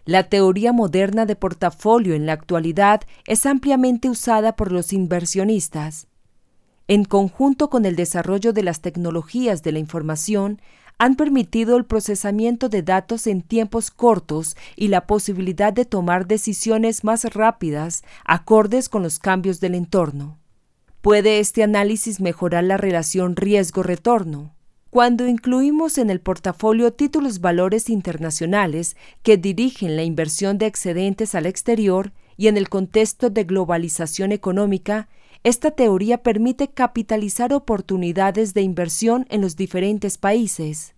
La teoría moderna de portafolio en la actualidad es ampliamente usada por los inversionistas. En conjunto con el desarrollo de las tecnologías de la información, han permitido el procesamiento de datos en tiempos cortos y la posibilidad de tomar decisiones más rápidas, acordes con los cambios del entorno. ¿Puede este análisis mejorar la relación riesgo-retorno? Cuando incluimos en el portafolio títulos valores internacionales que dirigen la inversión de excedentes al exterior y en el contexto de globalización económica, esta teoría permite capitalizar oportunidades de inversión en los diferentes países.